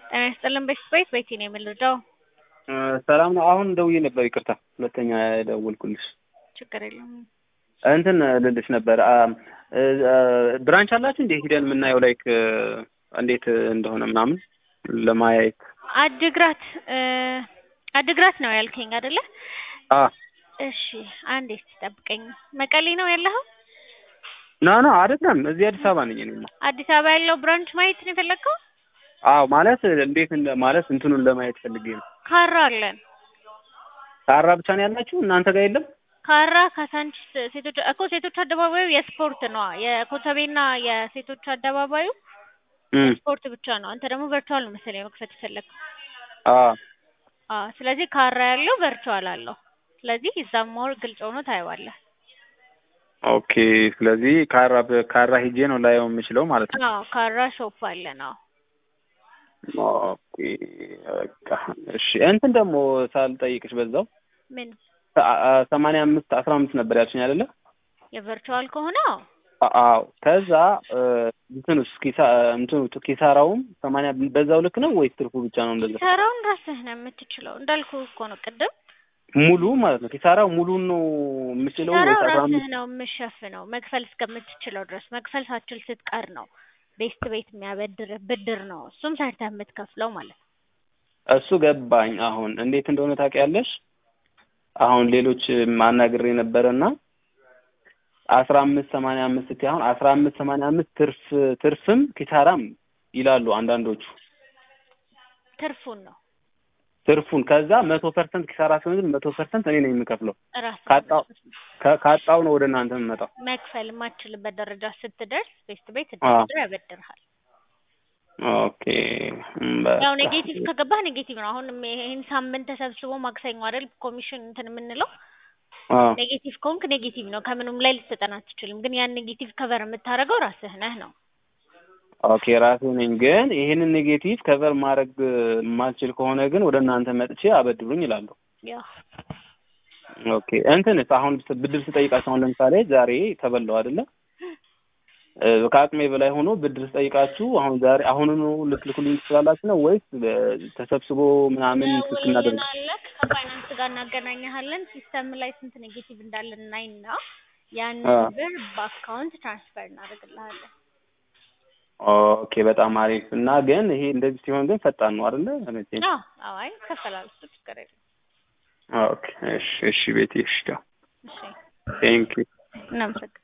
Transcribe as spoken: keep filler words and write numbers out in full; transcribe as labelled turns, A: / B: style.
A: ጤና ይስጥልን ቤት ቤቴ ነው የምልደው።
B: ሰላም ነው። አሁን ደውዬ ነበር፣ ይቅርታ ሁለተኛ ደውልኩልሽ።
A: ችግር የለም።
B: እንትን ልልሽ ነበር ብራንች አላችሁ እንዴ? ሂደን የምናየው ላይክ እንዴት እንደሆነ ምናምን ለማየት።
A: አድግራት አድግራት ነው ያልከኝ አይደለ?
B: አ
A: እሺ አንዴ ጠብቀኝ። መቀሌ ነው ያለኸው?
B: ና ና አይደለም፣ እዚህ አዲስ አበባ ነኝ እኔ።
A: አዲስ አበባ ያለው ብራንች ማየት ነው የፈለከው?
B: አዎ፣ ማለት እንዴት እንደ ማለት እንትኑን ለማየት ፈልጌ ነው።
A: ካራ አለን።
B: ካራ ብቻ ነው ያላችሁ እናንተ ጋር የለም?
A: ካራ ካሳንቺስ ሴቶች እኮ ሴቶች አደባባዩ የስፖርት ነው። የኮተቤና የሴቶች አደባባዩ ስፖርት ብቻ ነው። አንተ ደግሞ ቨርቹዋል ነው መሰለኝ መክፈት የፈለከው።
B: አዎ
A: አዎ። ስለዚህ ካራ ያለው ቨርቹዋል አለው። ስለዚህ እዛም ሞር ግልጽ ሆኖ ታየዋለህ።
B: ኦኬ። ስለዚህ ካራ ካራ ሂጄ ነው ላየው የምችለው ማለት ነው?
A: አዎ፣ ካራ ሾፕ አለ ነው።
B: ኦኬ በቃ እሺ። እንትን ደግሞ ሳልጠይቅሽ በዛው
A: ምን
B: ሰማንያ አምስት አስራ አምስት ነበር ያልሽኝ አይደለ?
A: የቨርቹዋል ከሆነ
B: አዎ። ከዛ እንትኑስ ኪሳ እንትኑ ኪሳራውም ሰማንያ በዛው ልክ ነው ወይስ ትርፉ ብቻ ነው እንደዛ?
A: ኪሳራውን ራስህ ነው የምትችለው። እንዳልኩ እኮ ነው ቅድም
B: ሙሉ ማለት ነው። ኪሳራው ሙሉን ነው የምችለው ወይስ
A: ኪሳራው
B: አስራ
A: ራስህ
B: አምስት
A: ነው የምትሸፍነው? መክፈል እስከምትችለው ድረስ። መክፈል ሳትችል ስትቀር ነው ቤስት ቤት የሚያበድር ብድር ነው። እሱም ሰርተህ የምትከፍለው ማለት ነው።
B: እሱ ገባኝ። አሁን እንዴት እንደሆነ ታውቂያለሽ? አሁን ሌሎች ማናገር የነበረና አስራ አምስት ሰማንያ አምስት ስትይ አሁን አስራ አምስት ሰማንያ አምስት ትርፍ ትርፍም ኪሳራም ይላሉ አንዳንዶቹ።
A: ትርፉን ነው
B: ትርፉን ከዛ መቶ ፐርሰንት ኪሳራ ሲሆን መቶ ፐርሰንት እኔ ነኝ የምከፍለው።
A: ራስህ
B: ካጣው ካጣው ነው ወደ እናንተ የምመጣው።
A: መክፈል የማትችልበት ደረጃ ስትደርስ ቤስት ቤት ብድር ያበድርሃል።
B: ኦኬ።
A: ያው ኔጌቲቭ ከገባህ ኔጌቲቭ ነው። አሁን ይሄን ሳምንት ተሰብስቦ ማክሰኞ አይደል ኮሚሽን እንትን የምንለው? ኔጌቲቭ ከሆንክ ኔጌቲቭ ነው። ከምንም ላይ ልትሰጠን አትችልም። ግን ያን ኔጌቲቭ ከቨር የምታደርገው ራስህ ነህ ነው። ኦኬ።
B: ራሴ ነኝ። ግን ይሄንን ኔጌቲቭ ከቨር ማድረግ የማልችል ከሆነ ግን ወደ እናንተ መጥቼ አበድሩኝ ይላሉ።
A: ያው
B: ኦኬ። እንትንስ አሁን ብድር ስጠይቃችሁ አሁን ለምሳሌ ዛሬ ተበላው አይደለ? ከአቅሜ በላይ ሆኖ ብድር ስጠይቃችሁ አሁን ዛሬ አሁኑኑ ልትልኩልኝ ትችላላችሁ ነው ወይስ ተሰብስቦ ምናምን ትስክናደርግ?
A: ከፋይናንስ ጋር እናገናኛለን። ሲስተም ላይ ስንት ኔጌቲቭ እንዳለ እናይና ያን ብር በአካውንት ትራንስፈር እናደርግልሃለን።
B: ኦኬ፣ በጣም አሪፍ። እና ግን ይሄ እንደዚህ ሲሆን ግን ፈጣን ነው አይደለ?
A: አዎ አዎ። አይ ከፈላል እሱ ችግር የለም።
B: ኦኬ። እሺ እሺ ቤቴ። እሺ
A: እሺ።
B: ቴንክ ዩ።
A: እናመሰግናለን።